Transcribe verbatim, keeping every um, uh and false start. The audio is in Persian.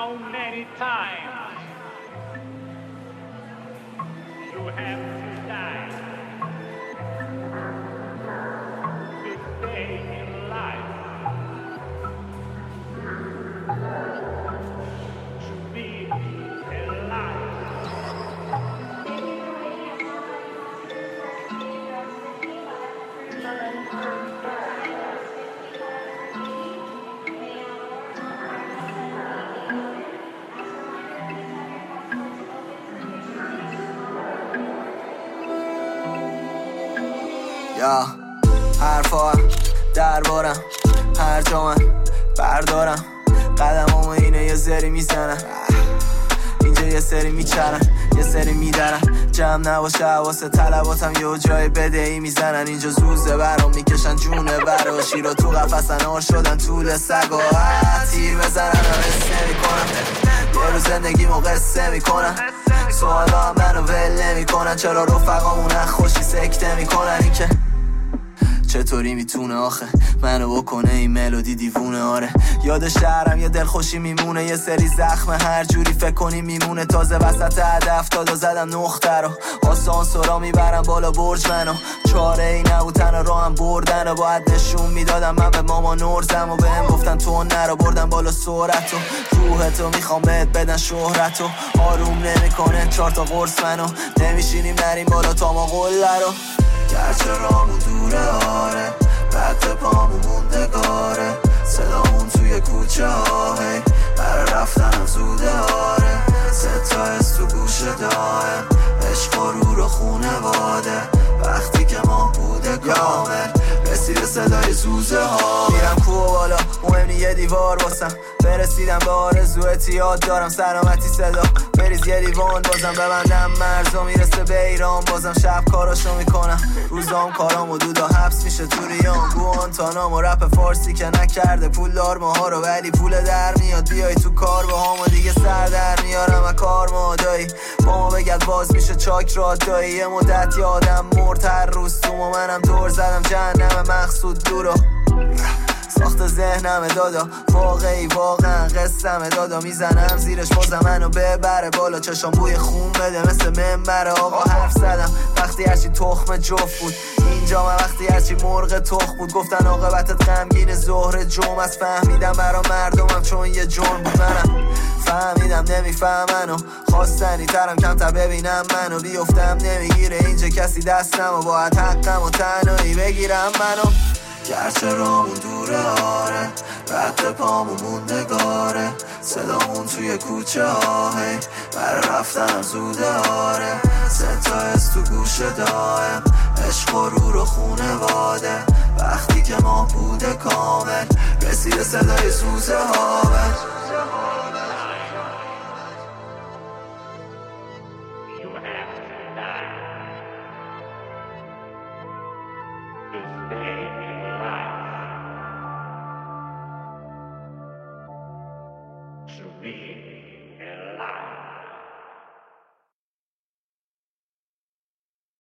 How many times you have to die to stay in life, to be alive. یا حرفا دربارم هر جا من بردارم قدمامو اینه یه سری میزنن اینجا یه سری میچرن یه سری میدرن جمع نباشه حواسه طلباتم یه جای بدهی میزنن اینجا زوزه برام میکشن جونه برا شیرا تو قفصن آر شدن طول سگا تیر بزنن و قصه میکنم یه روز زندگیمو قصه میکنم سوالا هم منو ول نمیکنن چرا رفقامون خوشی سکته میکنن این که چطوری میتونه آخه منو بکنه این ملودی دیوونه آره یاد شهرم یه دلخوشی میمونه یه سری زخم هر جوری فکر کنی میمونه تازه وسط هدف دادا زدم نقطه رو آسانسورا میبرم بالا برج منو چاره ای نبود تنها راهم بردن و باید نشون میدادم من به ماما نرزم و بهم گفتن تو نرو بردم بالا سرعت و روحتو میخوام بهت بدن شهرتو آروم نمیکنه چهار تا قرص منو نمیشینیم نریم بالا تا ما قله رو گرچه رامون دوره آره رد پامون موندگاره صدامون توی کوچه ها هی برای رفتنم زوده آره ستا از تو گوش دایم عشق و رو رو خونه واده وقتی که ما بوده کامل رسیده صدای زوزه ها میرم کوه بالا مهم یه دیوار باسم برسیدم به آرزویت یاد دارم سلامتی صدا بریز یه لیوان بازم ببندم مرزا میرسه به ایران بازم شب کاراشو میکنم روزام کارام و دودا حبس میشه تو ریان گوانتانام و رپ فارسی که نکرده پول دار ماها رو ولی پول در میاد بیای تو کار با هم و دیگه سر در میارم و کار مادایی با ما بگد باز میشه چاک را دایی یه مدت یادم مرد هر روز تو و منم دور زدم جهنم مقصود دورو ساخت ذهنم دادا واقعی واقعا قصم دادا میزنم زیرش بازم منو ببره بالا چشام بوی خون بده مثل منبر آقا حرف زدم وقتی هرچی تخم جفت بود اینجا من وقتی هرچی مرغ تخ بود گفتن عاقبتت غمگین ظهر جمعه است فهمیدم برا مردمم چون یه جرم بود منم فهمیدم نمیفهمن و خواستنی ترم کمتر ببینم منو بیفتم نمیگیره اینجا کسی دستم و باید حقم و تنهایی بگیرم منو گرچه رامون دوره آره رد پامون موندگاره صدامون توی کوچه ها هی برای رفتنم زوده آره ستا از تو گوش دایم عشق و رو رو خونه واده وقتی که ما بوده کامل رسیده صدای سوزه ها To be alive.